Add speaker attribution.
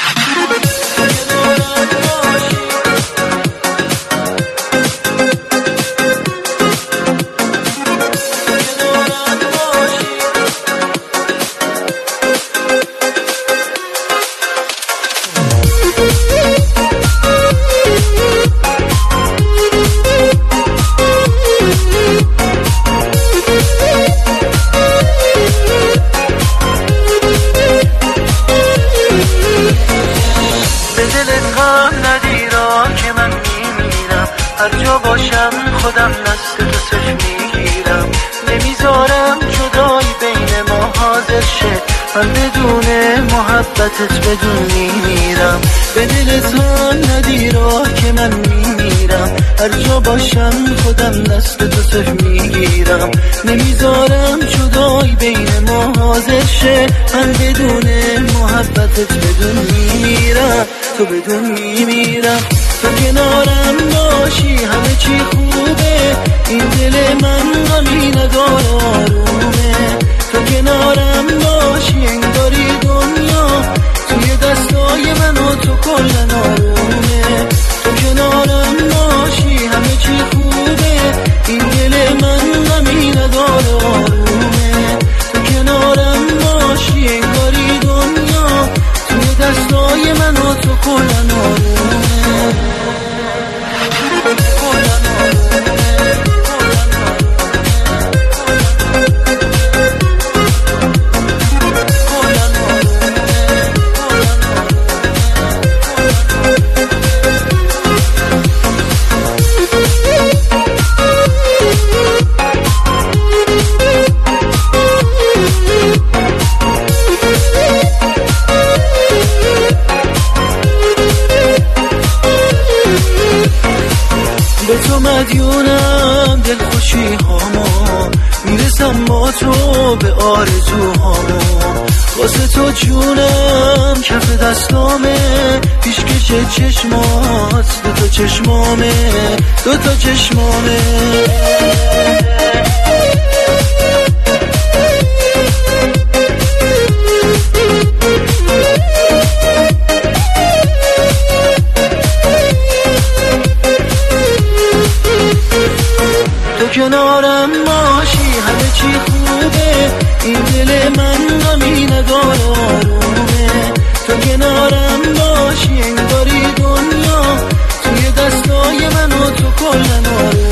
Speaker 1: هر جا باشم خودم دست تو صرف میگیرم، نمیذارم جدایی بین ما حاضر شه، من بدون محبتت بدون میمیرم. به دلت هم ندی راه که من میمیرم، هر جا باشم خودم دست تو صرف میگیرم، نمیذارم جدایی بین ما حاضر شه، من بدون محبتت بدون میمیرم، تو بدون میمیرم. تو کنارم باشی همه چی خوبه، این دل من غمی نداره آرومه. تو کنارم باشی انگاری دنیا توی دستای من و تو کلن آرومه. تو کنارم باشی همه چی خوبه، این دل من غمی نداره آرومه. تو کنارم باشی انگاری دنیا توی دستای من و تو کلن آرومه. به تو مدیونم دل خوشی هامو، میرسم با تو به آرزوهامو، واسه تو جونم کف دستامه، پیشکش چشمات دوتا چشمامه، دوتا چشمامه. تو کنارم باشی همه چی خوبه، این دل من غمی نداره آرومه. تو کنارم باشی انگاری دنیا توی دستای من و تو کلن آرومه.